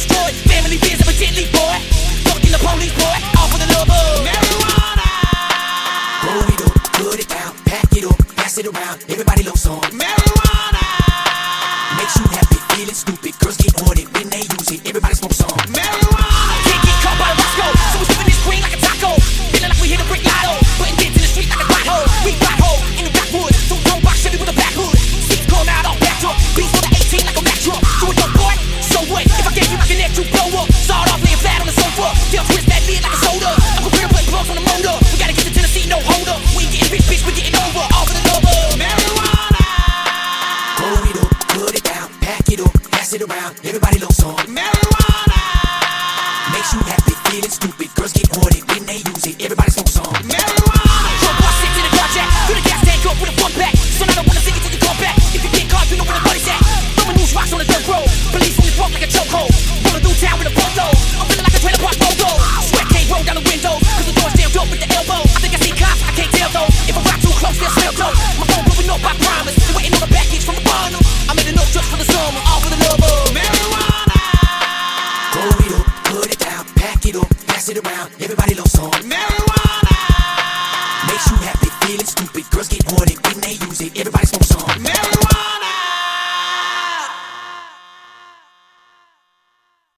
destroyed. Family fears evidently, boy. Fucking the police, boy. All for the love of marijuana. Roll it up, put it down, pack it up, pass it around. Everybody loves some marijuana.